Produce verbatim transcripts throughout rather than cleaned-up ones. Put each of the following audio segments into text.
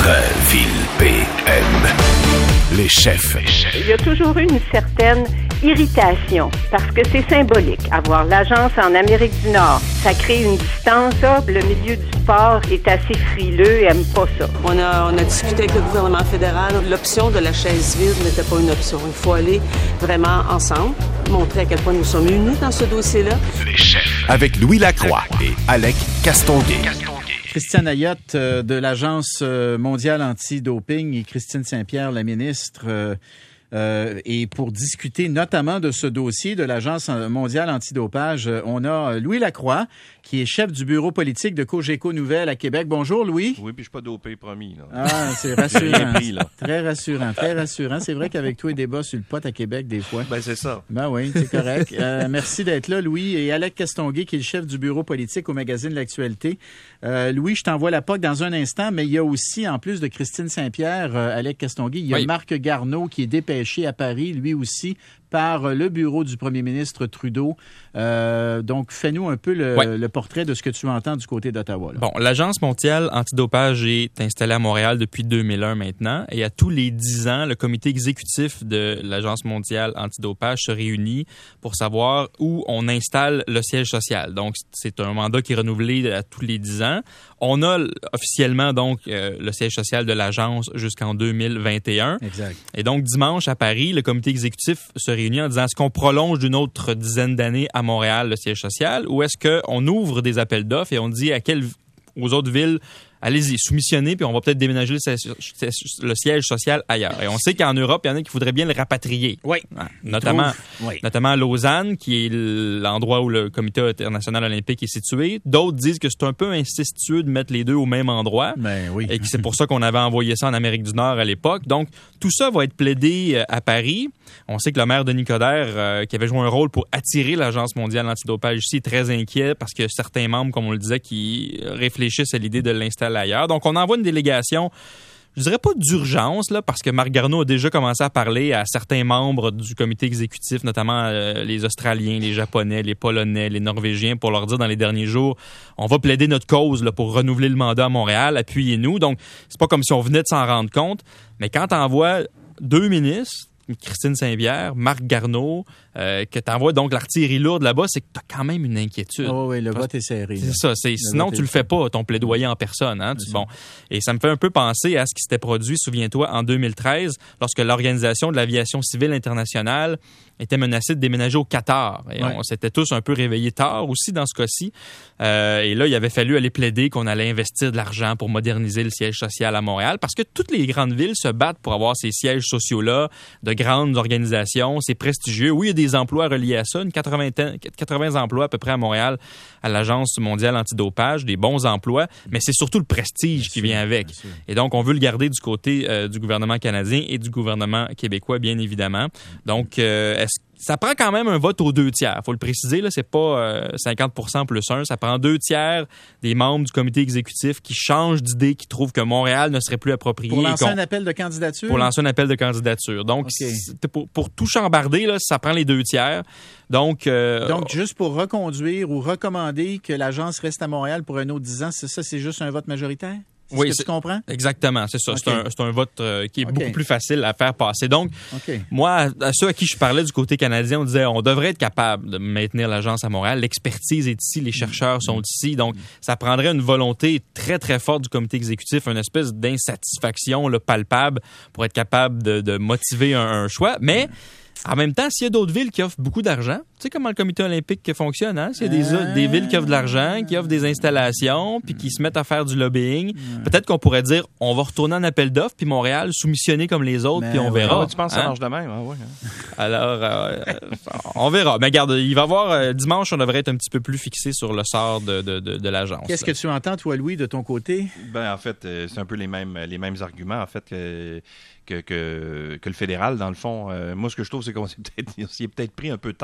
Centre-Ville P M. Les chefs. Il y a toujours eu une certaine irritation parce que c'est symbolique. Avoir l'agence en Amérique du Nord, ça crée une distance. Là. Le milieu du sport est assez frileux et aime pas ça. On a, on a discuté avec le gouvernement fédéral. L'option de la chaise vide n'était pas une option. Il faut aller vraiment ensemble, montrer à quel point nous sommes unis dans ce dossier-là. Les chefs. Avec Louis Lacroix et Alec Castonguay. Christiane Ayotte euh, de l'Agence mondiale anti-doping et Christine Saint-Pierre, la ministre, euh, euh, et pour discuter notamment de ce dossier de l'Agence mondiale antidopage, euh, on a Louis Lacroix, qui est chef du bureau politique de Cogeco Nouvelles à Québec. Bonjour, Louis. Oui, puis je suis pas dopé, promis. Là. Ah, c'est rassurant. Pris, là. Très rassurant, très rassurant. C'est vrai qu'avec toi, il débat sur le pot à Québec des fois. Ben, c'est ça. Ben oui, c'est correct. Euh, merci d'être là, Louis. Et Alec Castonguay, qui est le chef du bureau politique au magazine L'Actualité. Euh, Louis, je t'envoie la P O C dans un instant, mais il y a aussi, en plus de Christine Saint-Pierre, euh, Alec Castonguay, il y a oui. Marc Garneau qui est dépêché à Paris, lui aussi, par le bureau du premier ministre Trudeau. Euh, donc, fais-nous un peu le, ouais. le portrait de ce que tu entends du côté d'Ottawa. Là. Bon, l'Agence mondiale antidopage est installée à Montréal depuis deux mille un maintenant, et à tous les dix ans, le comité exécutif de l'Agence mondiale antidopage se réunit pour savoir où on installe le siège social. Donc, c'est un mandat qui est renouvelé à tous les dix ans. On a officiellement donc euh, le siège social de l'agence jusqu'en deux mille vingt et un. Exact. Et donc, dimanche, à Paris, le comité exécutif se réunit en disant est-ce qu'on prolonge d'une autre dizaine d'années à Montréal le siège social, ou est-ce qu'on ouvre des appels d'offres et on dit à quelles, aux autres villes, allez-y, soumissionnez, puis on va peut-être déménager le, le siège social ailleurs. Et on sait qu'en Europe, il y en a qui voudraient bien le rapatrier. Oui. Hein, notamment, oui. notamment à Lausanne, qui est l'endroit où le Comité international olympique est situé. D'autres disent que c'est un peu incestueux de mettre les deux au même endroit. Ben oui. Et que c'est pour ça qu'on avait envoyé ça en Amérique du Nord à l'époque. Donc, tout ça va être plaidé à Paris. On sait que le maire Denis Coderre, euh, qui avait joué un rôle pour attirer l'Agence mondiale antidopage ici, est très inquiet parce que certains membres, comme on le disait, qui réfléchissent à l'idée de l'installer ailleurs. Donc, on envoie une délégation, je dirais pas d'urgence, là, parce que Marc Garneau a déjà commencé à parler à certains membres du comité exécutif, notamment euh, les Australiens, les Japonais, les Polonais, les Norvégiens, pour leur dire dans les derniers jours, on va plaider notre cause là, pour renouveler le mandat à Montréal, appuyez-nous. Donc, c'est pas comme si on venait de s'en rendre compte, mais quand t'envoies deux ministres, Christine Saint-Pierre, Marc Garneau, euh, que t'envoies donc l'artillerie lourde là-bas, c'est que t'as quand même une inquiétude. Oh oui, le vote est serré. C'est ça. C'est, sinon, tu le fais pas, ton plaidoyer en personne. Hein, tu, bon. Et ça me fait un peu penser à ce qui s'était produit, souviens-toi, en deux mille treize, lorsque l'Organisation de l'aviation civile internationale était menacée de déménager au Qatar. Et ouais. on s'était tous un peu réveillés tard aussi dans ce cas-ci. Euh, et là, il avait fallu aller plaider qu'on allait investir de l'argent pour moderniser le siège social à Montréal, parce que toutes les grandes villes se battent pour avoir ces sièges sociaux-là, de grandes organisations, c'est prestigieux. Oui, il y a des emplois reliés à ça, une quatre-vingts, quatre-vingts emplois à peu près à Montréal, à l'Agence mondiale antidopage, des bons emplois, mais c'est surtout le prestige bien qui sûr, vient avec. Et donc, on veut le garder du côté euh, du gouvernement canadien et du gouvernement québécois, bien évidemment. Donc, euh, est-ce ça prend quand même un vote aux deux tiers. Faut le préciser, là, c'est pas euh, cinquante pour cent plus un. Ça prend deux tiers des membres du comité exécutif qui changent d'idée, qui trouvent que Montréal ne serait plus approprié. Pour lancer un appel de candidature? Pour lancer un appel de candidature. Donc, okay. pour, pour tout chambarder, là, ça prend les deux tiers. Donc, euh, Donc, juste pour reconduire ou recommander que l'agence reste à Montréal pour un autre dix ans, c'est ça, c'est juste un vote majoritaire? C'est oui, ce que tu comprends? Exactement, c'est ça. Okay. C'est, un, c'est un vote euh, qui est okay. beaucoup plus facile à faire passer. Donc, okay. moi, à ceux à qui je parlais du côté canadien, on disait on devrait être capable de maintenir l'agence à Montréal. L'expertise est ici, les chercheurs sont ici. Donc, ça prendrait une volonté très, très forte du comité exécutif, une espèce d'insatisfaction là, palpable pour être capable de, de motiver un, un choix. Mais... En même temps, s'il y a d'autres villes qui offrent beaucoup d'argent, tu sais comment le comité olympique fonctionne, hein? S'il y a des, euh... des villes qui offrent de l'argent, qui offrent des installations, puis qui se mettent à faire du lobbying, euh... peut-être qu'on pourrait dire, on va retourner en appel d'offres, puis Montréal soumissionner comme les autres, puis on ouais. verra. Ah, tu penses que hein? ça marche de même? Ah, ouais, hein? Alors, euh, on verra. Mais regarde, il va y avoir, euh, dimanche, on devrait être un petit peu plus fixé sur le sort de, de, de, de l'agence. Qu'est-ce là. que tu entends, toi, Louis, de ton côté? Ben, en fait, euh, c'est un peu les mêmes, les mêmes arguments, en fait, que... Que, que, que le fédéral, dans le fond. Euh, moi, ce que je trouve, c'est qu'on s'est peut-être, s'y est peut-être pris un peu tard. Il me semble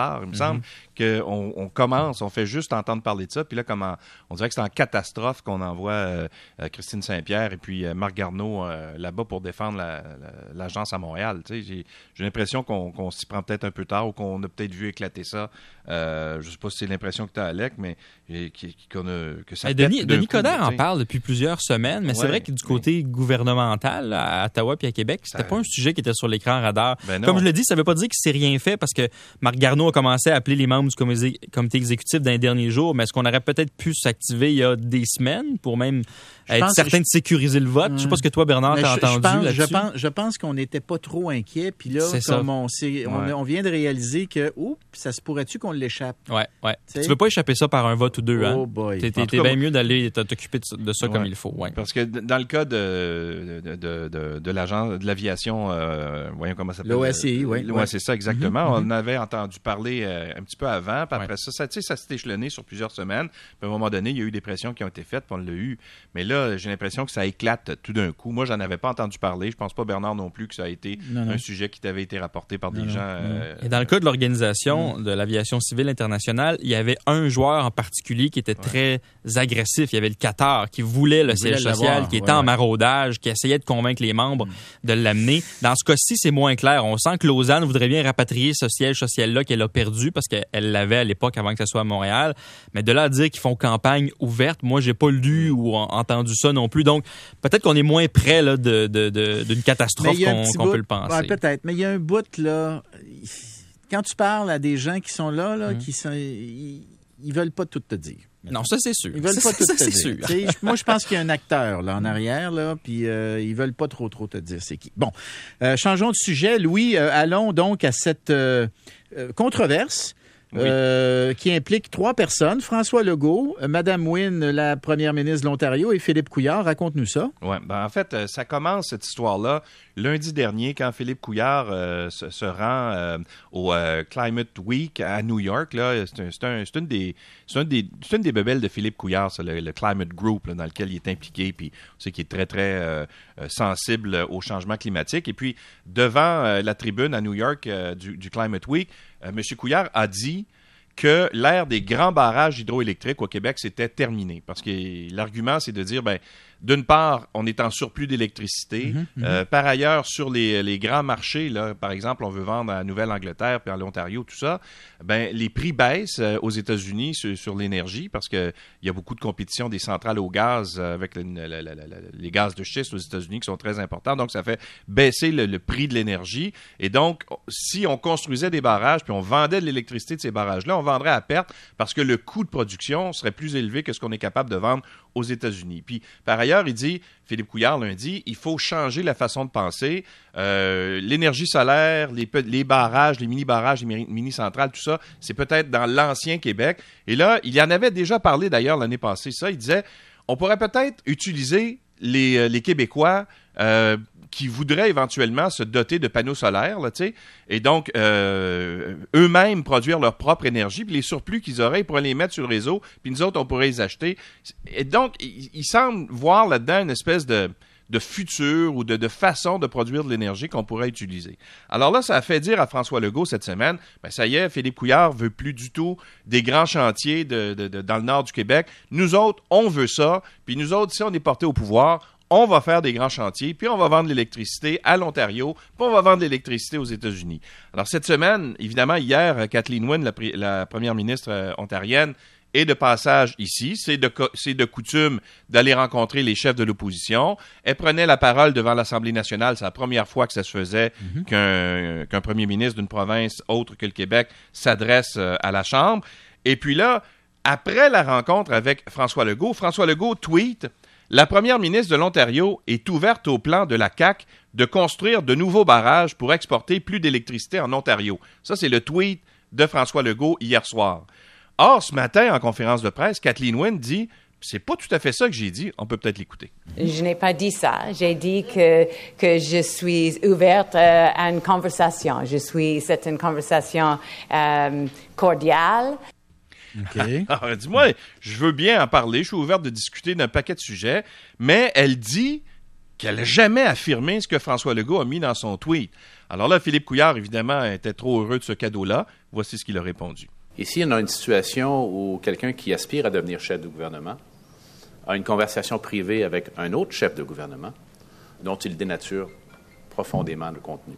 semble mm-hmm. qu'on on commence, on fait juste entendre parler de ça, puis là, comment, on dirait que c'est en catastrophe qu'on envoie euh, Christine Saint-Pierre et puis euh, Marc Garneau euh, là-bas pour défendre la, la, l'agence à Montréal. Tu sais, j'ai, j'ai l'impression qu'on, qu'on s'y prend peut-être un peu tard ou qu'on a peut-être vu éclater ça. Euh, je ne sais pas si c'est l'impression que tu as, Alec, mais qu'on a, que ça hey, pète Denis, d'un Denis coup, Coderre là, en parle depuis plusieurs semaines, mais ouais, c'est vrai que du côté oui. gouvernemental, à Ottawa puis à Québec, c'était ça... pas un sujet qui était sur l'écran radar. Ben Comme je le dis, ça ne veut pas dire qu'il ne s'est rien fait parce que Marc Garneau a commencé à appeler les membres du comité, comité exécutif dans les derniers jours, mais est-ce qu'on aurait peut-être pu s'activer il y a des semaines pour même je être certain je... de sécuriser le vote? Hum. Je ne sais pas ce que toi, Bernard, t'as je, entendu je pense, là-dessus. Je pense, je pense qu'on n'était pas trop inquiets, puis là, c'est comme on, ouais. on, on vient de réaliser que, oups, ça se pourrait-tu qu'on l'échappe? Ouais, ouais. T'sais? Tu veux pas échapper ça par un vote ou deux, hein? Oh boy. T'es, t'es, t'es bien mieux d'aller t'occuper de ça ouais. comme il faut. Ouais. Parce que dans le cas de, de, de, de, de l'agence de l'aviation, euh, voyons comment ça s'appelle. L'O S I, oui. Oui, ouais, c'est ça, exactement. Mm-hmm. On avait entendu parler euh, un petit peu avant, puis après ouais. ça, ça, ça s'est échelonné sur plusieurs semaines. Puis à un moment donné, il y a eu des pressions qui ont été faites, puis on l'a eu. Mais là, j'ai l'impression que ça éclate tout d'un coup. Moi, j'en avais pas entendu parler. Je pense pas, Bernard, non plus, que ça a été non, non. un sujet qui t'avait été rapporté par non, des non. gens. Euh, Et dans le cas de l'Organisation mm. de l'aviation civile internationale, il y avait un joueur en particulier qui était ouais. très agressif. Il y avait le Qatar qui voulait le il siège social, l'avoir. qui était ouais. en maraudage, qui essayait de convaincre les membres mm. de l'amener. Dans ce cas-ci, c'est moins clair. On sent que Lausanne voudrait bien rapatrier ce siège social-là qu'elle a perdu parce qu'elle l'avait à l'époque avant que ça soit à Montréal. Mais de là à dire qu'ils font campagne ouverte, moi, j'ai pas lu ou entendu ça non plus. Donc, peut-être qu'on est moins près là, de, de, de, d'une catastrophe qu'on, qu'on bout, peut le penser. Ouais, peut-être. Mais il y a un bout, là... Quand tu parles à des gens qui sont là, là, mmh. qui sont, ils, ils veulent pas tout te dire. Non, ça c'est sûr. Ils veulent ça, pas tout ça, te c'est dire. Sûr. Moi, je pense qu'il y a un acteur là en arrière là, puis euh, ils veulent pas trop trop te dire c'est qui. Bon, euh, changeons de sujet, Louis. Euh, allons donc à cette euh, euh, controverse. Oui. Euh, qui implique trois personnes, François Legault, Mme Wynne, la première ministre de l'Ontario, et Philippe Couillard. Raconte-nous ça. Oui, ben en fait, ça commence, cette histoire-là, lundi dernier, quand Philippe Couillard euh, se, se rend euh, au euh, Climate Week à New York. Là, c'est, un, c'est, un, c'est, une des, c'est, une des, c'est une des bebelles de Philippe Couillard, ça, le, le Climate Group, là, dans lequel il est impliqué, puis on sait qu'il est très, très euh, sensible au changement climatique. Et puis, devant euh, la tribune à New York euh, du, du Climate Week, euh, M. Couillard a dit que l'ère des grands barrages hydroélectriques au Québec, c'était terminé. Parce que l'argument, c'est de dire, ben, d'une part, on est en surplus d'électricité. Mm-hmm, euh, mm-hmm. Par ailleurs, sur les, les grands marchés, là, par exemple, on veut vendre à Nouvelle-Angleterre puis à l'Ontario, tout ça, ben, les prix baissent euh, aux États-Unis sur, sur l'énergie parce qu'il y a beaucoup de compétition des centrales au gaz euh, avec le, le, le, le, les gaz de schiste aux États-Unis qui sont très importants. Donc, ça fait baisser le, le prix de l'énergie. Et donc, si on construisait des barrages puis on vendait de l'électricité de ces barrages-là, on vendrait à perte parce que le coût de production serait plus élevé que ce qu'on est capable de vendre aux États-Unis. Puis, par ailleurs, il dit, Philippe Couillard lundi, il faut changer la façon de penser. Euh, l'énergie solaire, les, les barrages, les mini-barrages, les mini-centrales, tout ça, c'est peut-être dans l'ancien Québec. Et là, il y en avait déjà parlé d'ailleurs l'année passée, ça. Il disait, on pourrait peut-être utiliser les, les Québécois euh, qui voudraient éventuellement se doter de panneaux solaires, là, tu sais, et donc euh, eux-mêmes produire leur propre énergie, puis les surplus qu'ils auraient, ils pourraient les mettre sur le réseau, puis nous autres, on pourrait les acheter. Et donc, il, il semble voir là-dedans une espèce de, de futur ou de, de façon de produire de l'énergie qu'on pourrait utiliser. Alors là, ça a fait dire à François Legault cette semaine, ben ça y est, Philippe Couillard veut plus du tout des grands chantiers de, de, de, dans le nord du Québec. Nous autres, on veut ça, puis nous autres, si on est porté au pouvoir, on va faire des grands chantiers, puis on va vendre l'électricité à l'Ontario, puis on va vendre l'électricité aux États-Unis. Alors, cette semaine, évidemment, hier, Kathleen Wynne, la, la première ministre euh, ontarienne, est de passage ici. C'est de, c'est de coutume d'aller rencontrer les chefs de l'opposition. Elle prenait la parole devant l'Assemblée nationale. C'est la première fois que ça se faisait mm-hmm. qu'un, qu'un premier ministre d'une province autre que le Québec s'adresse euh, à la Chambre. Et puis là, après la rencontre avec François Legault, François Legault tweet « La première ministre de l'Ontario est ouverte au plan de la C A Q de construire de nouveaux barrages pour exporter plus d'électricité en Ontario. » Ça, c'est le tweet de François Legault hier soir. Or, ce matin, en conférence de presse, Kathleen Wynne dit « C'est pas tout à fait ça que j'ai dit. On peut peut-être l'écouter. » Je n'ai pas dit ça. J'ai dit que, que je suis ouverte euh, à une conversation. Je suis, c'est une conversation euh, cordiale. Okay. Alors, dis-moi, je veux bien en parler, je suis ouverte de discuter d'un paquet de sujets, mais elle dit qu'elle n'a jamais affirmé ce que François Legault a mis dans son tweet. Alors là, Philippe Couillard, évidemment, était trop heureux de ce cadeau-là. Voici ce qu'il a répondu. Ici, on a une situation où quelqu'un qui aspire à devenir chef de gouvernement a une conversation privée avec un autre chef de gouvernement dont il dénature profondément le contenu.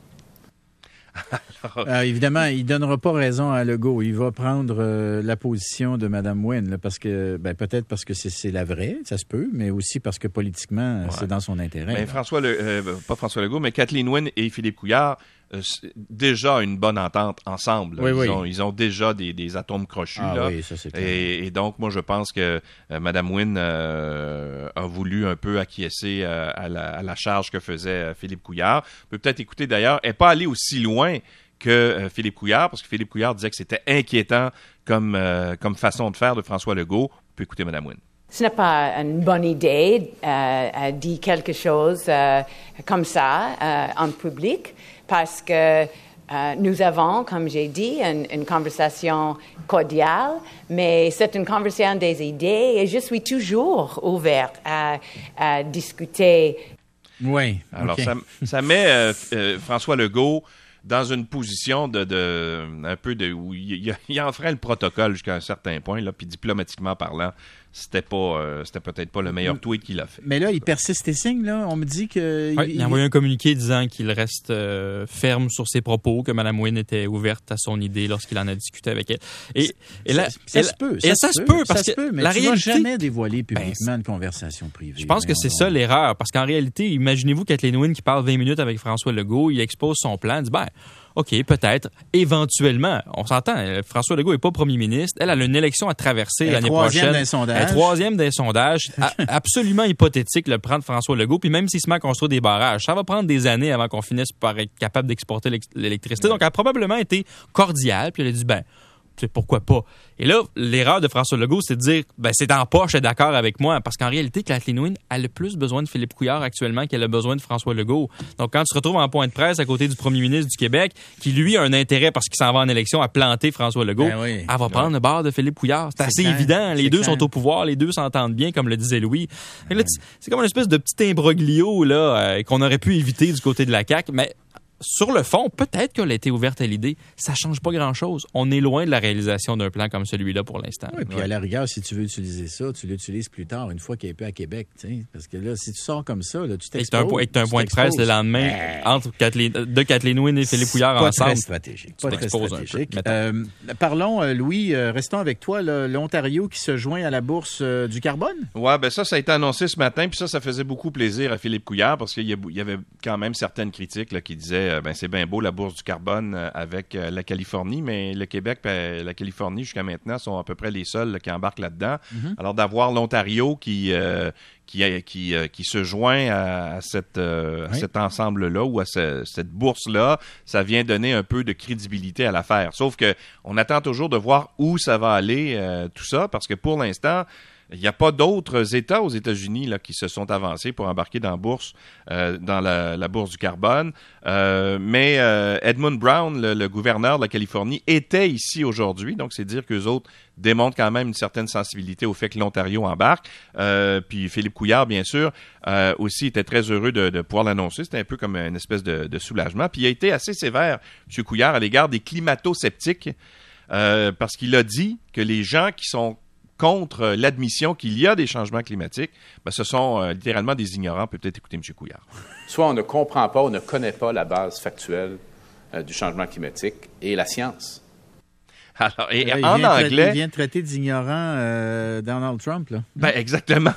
Alors, euh, évidemment, il ne donnera pas raison à Legault. Il va prendre euh, la position de Mme Wynne, là, parce que, ben, peut-être parce que c'est, c'est la vraie, ça se peut, mais aussi parce que politiquement, ouais. c'est dans son intérêt. Ben, François, Le, euh, pas François Legault, mais Kathleen Wynne et Philippe Couillard, euh, déjà une bonne entente ensemble. Oui, ils, oui. Ont, ils ont déjà des, des atomes crochus. Ah, là. Oui, ça, c'est et, et donc, moi, je pense que euh, Mme Wynne euh, a voulu un peu acquiescer euh, à, la, à la charge que faisait euh, Philippe Couillard. On peut peut-être écouter d'ailleurs, elle n'est pas allée aussi loin que euh, Philippe Couillard, parce que Philippe Couillard disait que c'était inquiétant comme, euh, comme façon de faire de François Legault. On peut écouter Mme Wynne. Ce n'est pas une bonne idée euh, de dire quelque chose euh, comme ça euh, en public, parce que euh, nous avons, comme j'ai dit, une, une conversation cordiale, mais c'est une conversation des idées et je suis toujours ouverte à, à discuter. Oui. Alors, okay. ça, ça met euh, euh, François Legault dans une position de, de un peu de où il, il enfreint le protocole jusqu'à un certain point, là, puis diplomatiquement parlant, c'était pas euh, c'était peut-être pas le meilleur tweet qu'il a fait. Mais là, il persiste et signe, là. On me dit que. Ouais, il, il a envoyé un communiqué disant qu'il reste euh, ferme sur ses propos, que Mme Wynne était ouverte à son idée lorsqu'il en a discuté avec elle. Et, et là, ça, ça et se peut. Ça, ça, ça se se peut, peut, parce ça que se peut, mais la tu réalité, vas jamais dévoiler publiquement ben, une conversation privée. Je pense que c'est ça l'erreur, parce qu'en réalité, imaginez-vous Kathleen Wynne qui parle vingt minutes avec François Legault, il expose son plan, il dit ben. OK, peut-être, éventuellement. On s'entend, François Legault n'est pas premier ministre. Elle, elle a une élection à traverser elle l'année troisième prochaine. D'un sondage. Elle est troisième d'un sondage. Absolument hypothétique, le plan de François Legault. Puis même s'il se met à construire des barrages, ça va prendre des années avant qu'on finisse par être capable d'exporter l'électricité. Ouais. Donc, elle a probablement été cordiale. Puis elle a dit, ben, c'est pourquoi pas. Et là, l'erreur de François Legault, c'est de dire, ben, c'est en poche, elle est d'accord avec moi. Parce qu'en réalité, Kathleen Wynne a le plus besoin de Philippe Couillard actuellement qu'elle a besoin de François Legault. Donc, quand tu te retrouves en point de presse à côté du premier ministre du Québec, qui lui a un intérêt parce qu'il s'en va en élection à planter François Legault, ben oui, elle va prendre ouais. le bord de Philippe Couillard. C'est, c'est assez clair, évident. Les deux clair. sont au pouvoir, les deux s'entendent bien, comme le disait Louis. Et là, c'est comme une espèce de petit imbroglio là, euh, qu'on aurait pu éviter du côté de la C A Q, mais sur le fond, peut-être qu'elle a été ouverte à l'idée. Ça change pas grand-chose. On est loin de la réalisation d'un plan comme celui-là pour l'instant. Oui, puis ouais. à la rigueur, si tu veux utiliser ça, tu l'utilises plus tard, une fois qu'il est plus à Québec. T'sais. Parce que là, si tu sors comme ça, là, tu t'exposes. Et que tu as un point de presse le lendemain euh... entre Kathleen, de Kathleen Wynne et Philippe Couillard pas ensemble. Très stratégique. Pas très stratégique. Euh, parlons, Louis, euh, restons avec toi. Là, l'Ontario qui se joint à la bourse euh, du carbone. Oui, ben ça, ça a été annoncé ce matin. Puis ça, ça faisait beaucoup plaisir à Philippe Couillard parce qu'il y avait quand même certaines critiques là, qui disaient euh, ben c'est bien beau la bourse du carbone avec euh, la Californie, mais le Québec et la Californie, jusqu'à maintenant, sont à peu près les seuls là, qui embarquent là-dedans. Mm-hmm. Alors, d'avoir l'Ontario qui, euh, qui, qui, euh, qui se joint à, à, cette, euh, oui. à cet ensemble-là ou à ce, cette bourse-là, ça vient donner un peu de crédibilité à l'affaire. Sauf que on attend toujours de voir où ça va aller, euh, tout ça, parce que pour l'instant, il n'y a pas d'autres États aux États-Unis là, qui se sont avancés pour embarquer dans la bourse, euh, dans la, la bourse du carbone. Euh, mais euh, Edmund Brown, le, le gouverneur de la Californie, était ici aujourd'hui. Donc, c'est dire qu'eux autres démontrent quand même une certaine sensibilité au fait que l'Ontario embarque. Euh, puis Philippe Couillard, bien sûr, euh, aussi était très heureux de, de pouvoir l'annoncer. C'était un peu comme une espèce de, de soulagement. Puis il a été assez sévère, M. Couillard, à l'égard des climato-sceptiques, euh, parce qu'il a dit que les gens qui sont contre l'admission qu'il y a des changements climatiques, ben, ce sont euh, littéralement des ignorants. On peut peut-être écouter M. Couillard. Soit on ne comprend pas, on ne connaît pas la base factuelle euh, du changement climatique et la science. Alors, et là, en il anglais... Traiter, il vient de traiter d'ignorant euh, Donald Trump, là. Ben, exactement.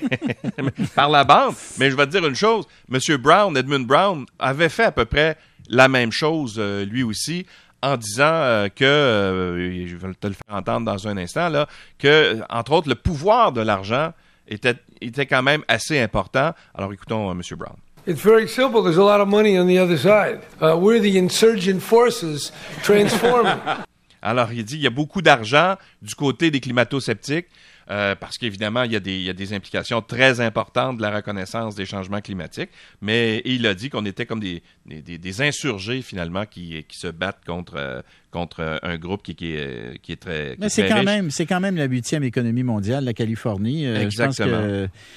Par la bande. Mais je vais te dire une chose. M. Brown, Edmund Brown, avait fait à peu près la même chose, euh, lui aussi, en disant euh, que, euh, je vais te le faire entendre dans un instant, là, que, entre autres, le pouvoir de l'argent était, était quand même assez important. Alors, écoutons euh, M. Brown. It's very simple. There's a lot of money on the other side. Uh, we're the insurgent forces transforming. Alors, il dit il y a beaucoup d'argent du côté des climato-sceptiques. Euh, parce qu'évidemment, il y, a des, il y a des implications très importantes de la reconnaissance des changements climatiques, mais il a dit qu'on était comme des, des, des insurgés, finalement, qui, qui se battent contre, euh, contre un groupe qui, qui, est, qui est très qui Mais est c'est, très quand riche. Même, c'est quand même la huitième économie mondiale, la Californie. Euh, Exactement. Je pense que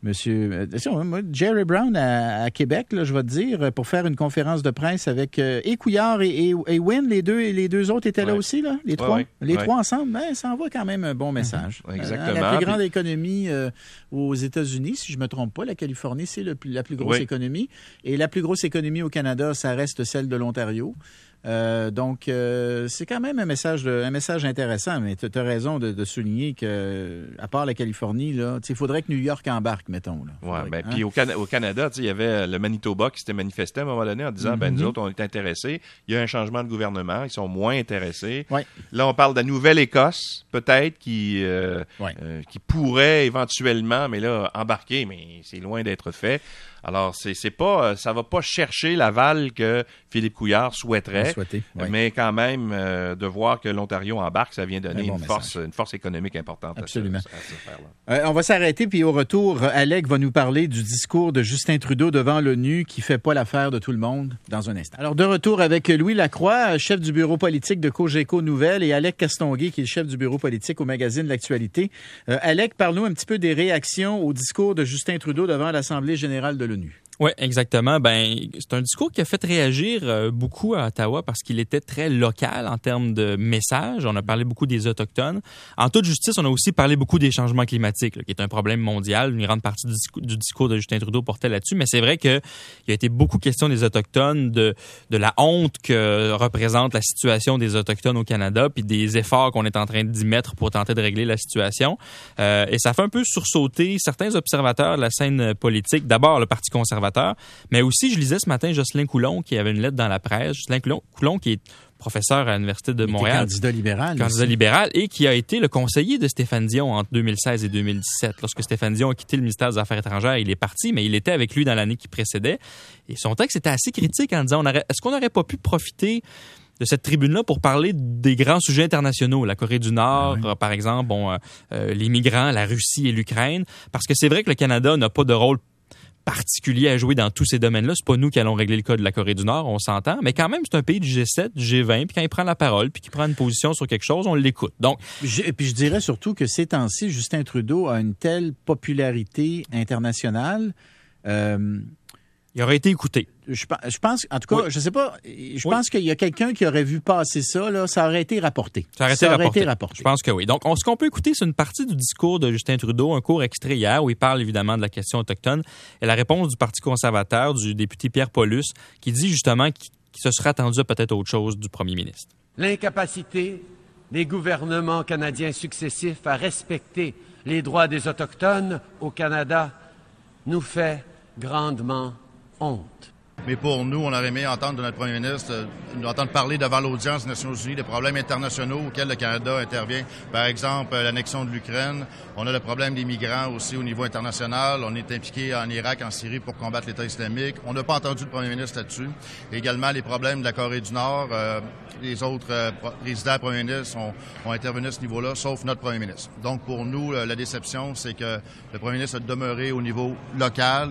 Monsieur, euh, moi, Jerry Brown à, à Québec, là, je vais te dire, pour faire une conférence de presse avec euh, et Couillard et, et, et Wynne, les deux, les deux autres étaient ouais. là aussi, là, les ouais, trois. Ouais. Les ouais. trois ensemble, ben, ça envoie quand même un bon message. Mmh, exactement. Euh, la plus grande Puis... économie euh, aux États-Unis, si je ne me trompe pas, la Californie, c'est le, la plus grosse oui. économie. Et la plus grosse économie au Canada, ça reste celle de l'Ontario. Euh, donc, euh, c'est quand même un message, de, un message intéressant, mais tu as raison de, de souligner que, à part la Californie, là, il faudrait que New York embarque, mettons. Là. Ouais, ben, hein? Puis au, Can- au Canada, il y avait le Manitoba qui s'était manifesté à un moment donné en disant, mm-hmm. ben nous autres, on est intéressés. Il y a un changement de gouvernement, ils sont moins intéressés. Ouais. Là, on parle de la Nouvelle-Écosse, peut-être, qui, euh, ouais. euh, qui pourrait éventuellement, mais là, embarquer, mais c'est loin d'être fait. Alors, c'est, c'est pas, ça va pas chercher l'aval que Philippe Couillard souhaiterait, souhaité, oui. mais quand même, euh, de voir que l'Ontario embarque, ça vient donner bon une, force, une force économique importante. Absolument. À ce, à ce faire-là. Euh, on va s'arrêter, puis au retour, Alec va nous parler du discours de Justin Trudeau devant l'ONU qui fait pas l'affaire de tout le monde dans un instant. Alors, de retour avec Louis Lacroix, chef du bureau politique de Cogeco Nouvelles, et Alec Castonguay, qui est le chef du bureau politique au magazine L'Actualité. Euh, Alec, parle-nous un petit peu des réactions au discours de Justin Trudeau devant l'Assemblée générale de l'ONU. Oui, exactement. Ben, c'est un discours qui a fait réagir euh, beaucoup à Ottawa parce qu'il était très local en termes de message. On a parlé beaucoup des Autochtones. En toute justice, on a aussi parlé beaucoup des changements climatiques, là, qui est un problème mondial. Une grande partie du discours, du discours de Justin Trudeau portait là-dessus. Mais c'est vrai qu'il a été beaucoup question des Autochtones, de, de la honte que représente la situation des Autochtones au Canada, puis des efforts qu'on est en train d'y mettre pour tenter de régler la situation. Euh, et ça fait un peu sursauter certains observateurs de la scène politique. D'abord, le Parti conservateur, mais aussi, je lisais ce matin Jocelyn Coulon qui avait une lettre dans la presse. Jocelyn Coulon, Coulon qui est professeur à l'Université de Montréal. Candidat libéral. Candidat aussi. libéral et qui a été le conseiller de Stéphane Dion entre deux mille seize et deux mille dix-sept. Lorsque Stéphane Dion a quitté le ministère des Affaires étrangères, il est parti, mais il était avec lui dans l'année qui précédait. Et son texte était assez critique en disant, on aurait, est-ce qu'on n'aurait pas pu profiter de cette tribune-là pour parler des grands sujets internationaux, la Corée du Nord, ah oui. par exemple, bon, euh, euh, les migrants, la Russie et l'Ukraine, parce que c'est vrai que le Canada n'a pas de rôle particulier à jouer dans tous ces domaines-là. C'est pas nous qui allons régler le cas de la Corée du Nord, on s'entend, mais quand même, c'est un pays du G sept, du G vingt, puis quand il prend la parole, puis qu'il prend une position sur quelque chose, on l'écoute. Donc, Et puis je dirais surtout que ces temps-ci, Justin Trudeau a une telle popularité internationale. Euh, il aurait été écouté. Je, je pense, en tout cas, oui. je sais pas, je oui. pense qu'il y a quelqu'un qui aurait vu passer ça, là, ça aurait été rapporté. Ça aurait, ça été, aurait rapporté. été rapporté. Je pense que oui. Donc, on, ce qu'on peut écouter, c'est une partie du discours de Justin Trudeau, un court extrait hier où il parle évidemment de la question autochtone et la réponse du Parti conservateur, du député Pierre Paulus, qui dit justement qu'il, qu'il se serait attendu à peut-être autre chose du premier ministre. L'incapacité des gouvernements canadiens successifs à respecter les droits des Autochtones au Canada nous fait grandement honte. Mais pour nous, on aurait aimé entendre de notre premier ministre, euh, nous entendre parler devant l'audience des Nations unies des problèmes internationaux auxquels le Canada intervient. Par exemple, euh, l'annexion de l'Ukraine. On a le problème des migrants aussi au niveau international. On est impliqué en Irak, en Syrie pour combattre l'État islamique. On n'a pas entendu le premier ministre là-dessus. Également, les problèmes de la Corée du Nord. Euh, les autres euh, présidents premiers ministres ont, ont intervenu à ce niveau-là, sauf notre premier ministre. Donc, pour nous, euh, la déception, c'est que le premier ministre a demeuré au niveau local.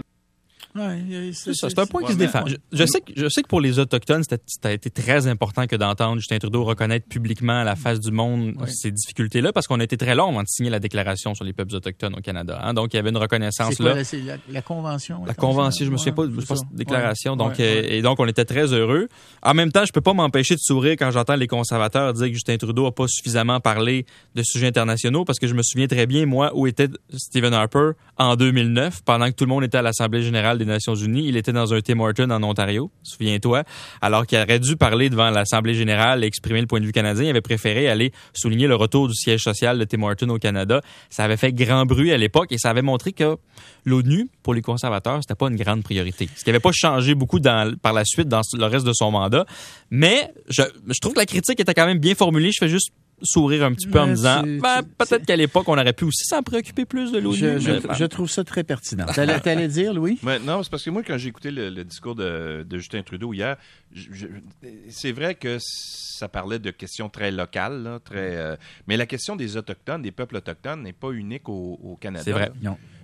Ouais, c'est, c'est ça, c'est un point qui se défend. Je, je, sais que, je sais que pour les Autochtones, ça a été très important que d'entendre Justin Trudeau reconnaître publiquement à la face du monde ouais. ces difficultés-là, parce qu'on a été très long avant de signer la déclaration sur les peuples autochtones au Canada. Hein? Donc, il y avait une reconnaissance c'est quoi, là. C'est la, la convention. La convention, je me souviens ouais, pas, je pense, déclaration. Ouais, donc, ouais, euh, ouais. Et donc, on était très heureux. En même temps, je peux pas m'empêcher de sourire quand j'entends les conservateurs dire que Justin Trudeau a pas suffisamment parlé de sujets internationaux, parce que je me souviens très bien, moi, où était Stephen Harper en deux mille neuf, pendant que tout le monde était à l'Assemblée générale des Nations unies. Il était dans un Tim Hortons en Ontario, souviens-toi, alors qu'il aurait dû parler devant l'Assemblée générale et exprimer le point de vue canadien. Il avait préféré aller souligner le retour du siège social de Tim Hortons au Canada. Ça avait fait grand bruit à l'époque et ça avait montré que l'ONU, pour les conservateurs, c'était pas une grande priorité. Ce qui n'avait pas changé beaucoup dans, par la suite dans le reste de son mandat. Mais je, je trouve que la critique était quand même bien formulée. Je fais juste sourire un petit peu mais en me disant ben, peut-être c'est... qu'à l'époque, on aurait pu aussi s'en préoccuper plus de l'ONU. Je, je, je trouve ça très pertinent. T'allais, t'allais dire, Louis? Mais non, c'est parce que moi, quand j'ai écouté le, le discours de, de Justin Trudeau hier, je, je, c'est vrai que ça parlait de questions très locales, là, très, euh, mais la question des Autochtones, des peuples autochtones, n'est pas unique au, au Canada. C'est vrai, non. Il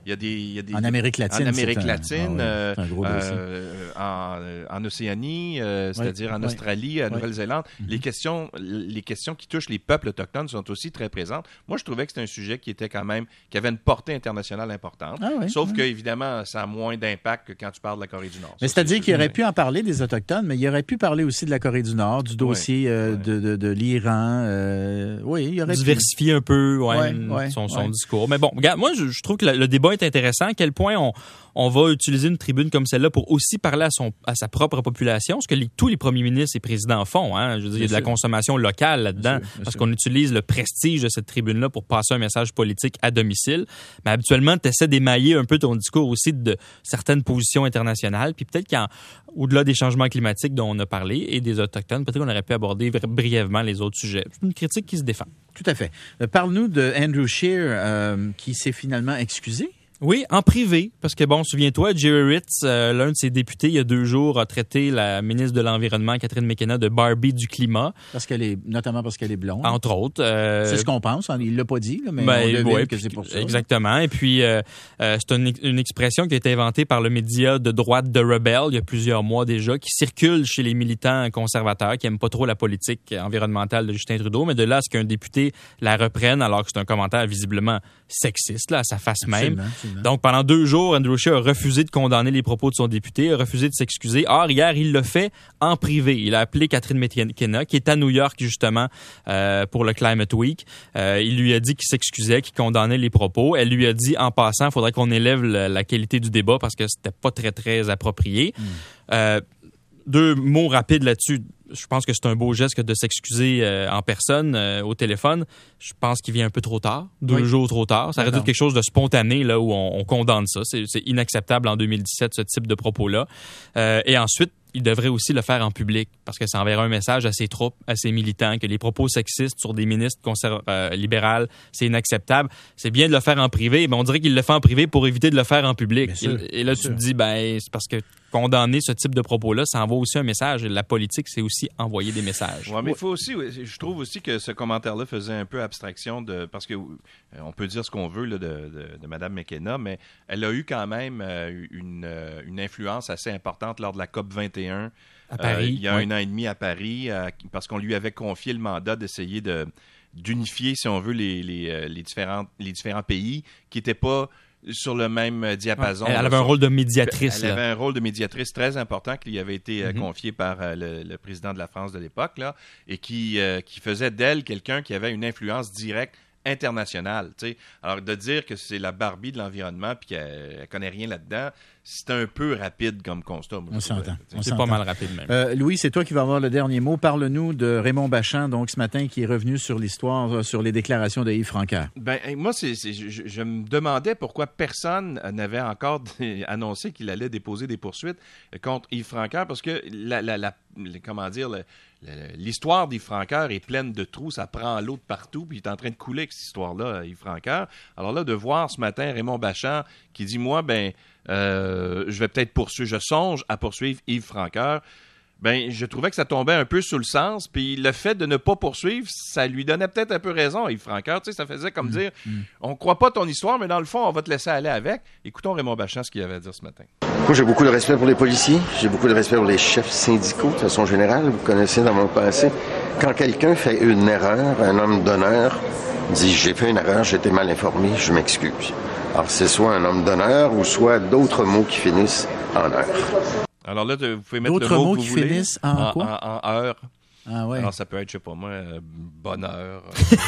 Il y a des, il y a des en Amérique latine, en Amérique c'est un, latine, ah, euh, oui, c'est un gros euh, en, en Océanie, euh, c'est-à-dire oui, en oui. Australie, à oui. Nouvelle-Zélande. Mm-hmm. Les questions, les questions qui touchent les peuples autochtones sont aussi très présentes. Moi, je trouvais que c'était un sujet qui était quand même, qui avait une portée internationale importante. Ah, oui, Sauf oui. que évidemment, ça a moins d'impact que quand tu parles de la Corée du Nord. Mais ça, c'est-à-dire c'est qu'il aurait sûr. pu en parler des Autochtones, mais il aurait pu parler aussi de la Corée du Nord, du dossier Oui, euh, oui. De, de, de l'Iran. Euh, oui, il aurait diversifier pu. un peu ouais, Ouais, ouais, son, son ouais. discours. Mais bon, regarde, moi, je, je trouve que le, le débat est intéressant. À quel point on, on va utiliser une tribune comme celle-là pour aussi parler à, son, à sa propre population, ce que les, tous les premiers ministres et présidents font. Hein. Je veux dire, il y a de la consommation locale là-dedans, Bien sûr, bien parce sûr. qu'on utilise le prestige de cette tribune-là pour passer un message politique à domicile. Mais habituellement, tu essaies d'émailler un peu ton discours aussi de certaines positions internationales, puis peut-être qu'au-delà des changements climatiques dont on a parlé et des Autochtones, peut-être qu'on aurait pu aborder brièvement les autres sujets. C'est une critique qui se défend. Tout à fait. Euh, parle-nous de Andrew Scheer, euh, qui s'est finalement excusé. Oui, en privé, parce que bon, souviens-toi, Jerry Ritz, euh, l'un de ses députés, il y a deux jours, a traité la ministre de l'Environnement, Catherine McKenna, de Barbie du climat. Parce qu'elle est, notamment parce qu'elle est blonde. Entre autres. Euh, c'est ce qu'on pense. Hein, il l'a pas dit, là, mais ben, on devine ouais, que c'est pour ça. Exactement. Et puis, euh, euh, c'est une, une expression qui a été inventée par le média de droite de Rebel il y a plusieurs mois déjà, qui circule chez les militants conservateurs qui aiment pas trop la politique environnementale de Justin Trudeau, mais de là à ce qu'un député la reprenne alors que c'est un commentaire visiblement sexiste, là, à sa face Absolument, même. absolument. Donc, pendant deux jours, Andrew Scheer a refusé de condamner les propos de son député, a refusé de s'excuser. Or, hier, il l'a fait en privé. Il a appelé Catherine McKenna, qui est à New York, justement, euh, pour le Climate Week. Euh, il lui a dit qu'il s'excusait, qu'il condamnait les propos. Elle lui a dit, en passant, il faudrait qu'on élève la, la qualité du débat parce que c'était pas très, très approprié. Mm. Euh, deux mots rapides là-dessus. Je pense que c'est un beau geste que de s'excuser euh, en personne, euh, au téléphone. Je pense qu'il vient un peu trop tard, deux oui. jours trop tard. Ça aurait dû être quelque chose de spontané là où on, on condamne ça. C'est, c'est inacceptable en deux mille dix-sept, ce type de propos-là. Euh, et ensuite, il devrait aussi le faire en public parce que ça enverra un message à ses troupes, à ses militants, que les propos sexistes sur des ministres conserv- euh, libérales, c'est inacceptable. C'est bien de le faire en privé, mais on dirait qu'il le fait en privé pour éviter de le faire en public. Sûr, et, et là, tu sûr. te dis, ben, c'est parce que condamner ce type de propos-là, ça envoie aussi un message. La politique, c'est aussi envoyer des messages. Ouais, mais il faut aussi, je trouve aussi que ce commentaire-là faisait un peu abstraction de, parce que on peut dire ce qu'on veut là, de, de, de Mme McKenna, mais elle a eu quand même une, une influence assez importante lors de la C O P vingt et un. À Paris. Euh, il y a oui. un an et demi à Paris, euh, parce qu'on lui avait confié le mandat d'essayer de, d'unifier, si on veut, les, les, les, différents, les différents pays qui n'étaient pas sur le même diapason. Elle, elle avait un rôle de médiatrice. Elle là. avait un rôle de médiatrice très important qui lui avait été Mm-hmm. confié par euh, le, le président de la France de l'époque, là, et qui, euh, qui faisait d'elle quelqu'un qui avait une influence directe internationale. T'sais. Alors, de dire que c'est la Barbie de l'environnement puis qu'elle ne connaît rien là-dedans, c'est un peu rapide comme constat. Moi, on s'entend. On c'est s'entend. pas mal rapide même. Euh, Louis, c'est toi qui vas avoir le dernier mot. Parle-nous de Raymond Bachand, donc ce matin, qui est revenu sur l'histoire, euh, sur les déclarations de Yves Francaire. Ben, moi, c'est, c'est, je, je me demandais pourquoi personne n'avait encore annoncé qu'il allait déposer des poursuites contre Yves Francaire, parce que la, la, la, comment dire, la, l'histoire d'Yves Francaire est pleine de trous, ça prend l'eau de partout, puis il est en train de couler avec cette histoire-là, Yves Francaire. Alors là, de voir ce matin Raymond Bachand qui dit, moi, ben, euh, je vais peut-être poursuivre, je songe à poursuivre Yves Francaire. Ben, je trouvais que ça tombait un peu sous le sens, puis le fait de ne pas poursuivre, ça lui donnait peut-être un peu raison à Yves Francaire. Tu sais, ça faisait comme mmh, dire, mmh. on croit pas ton histoire, mais dans le fond, on va te laisser aller avec. Écoutons Raymond Bachand ce qu'il avait à dire ce matin. Moi, j'ai beaucoup de respect pour les policiers, j'ai beaucoup de respect pour les chefs syndicaux, de façon générale. Vous connaissez dans mon passé, quand quelqu'un fait une erreur, un homme d'honneur dit « j'ai fait une erreur, j'ai été mal informé, je m'excuse ». Alors, c'est soit un homme d'honneur ou soit d'autres mots qui finissent en heure. Alors là, vous pouvez mettre d'autres le mot mots que vous qui voulez. finissent en, en quoi? En, en heure. Ah ouais. Alors, ça peut être, je sais pas moi, euh, bonheur.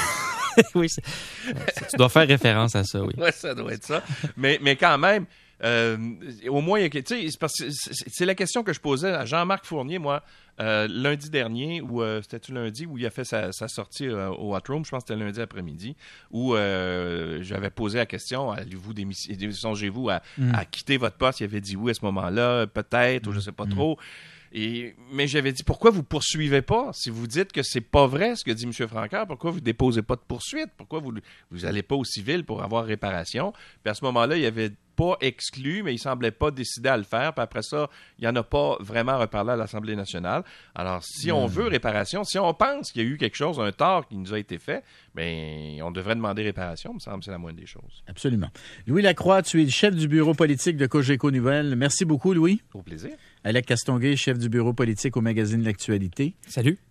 oui, c'est, tu dois faire référence à ça, oui. Oui, ça doit être ça. Mais, mais quand même, euh, au moins, tu sais, c'est, parce que c'est, c'est la question que je posais à Jean-Marc Fournier, moi, euh, lundi dernier, ou euh, c'était-tu lundi, où il a fait sa, sa sortie euh, au Hot Room, je pense que c'était lundi après-midi, où euh, j'avais posé la question, allez-vous démissionner, songez-vous à, mm. à quitter votre poste? Il avait dit oui à ce moment-là, peut-être, mm. ou je sais pas mm. trop. Et, mais j'avais dit, pourquoi vous poursuivez pas? Si vous dites que c'est pas vrai ce que dit M. Francaire, pourquoi vous déposez pas de poursuite? Pourquoi vous vous allez pas au civil pour avoir réparation? Puis à ce moment-là, il avait pas exclu, mais il semblait pas décidé à le faire. Puis après ça, il n'y en a pas vraiment reparlé à l'Assemblée nationale. Alors, si mmh. on veut réparation, si on pense qu'il y a eu quelque chose, un tort qui nous a été fait, bien, on devrait demander réparation, me semble, c'est la moindre des choses. Absolument. Louis Lacroix, tu es le chef du bureau politique de Cogeco Nouvelles. Merci beaucoup, Louis. Au plaisir. Alec Castonguay, chef du bureau politique au magazine L'Actualité. Salut.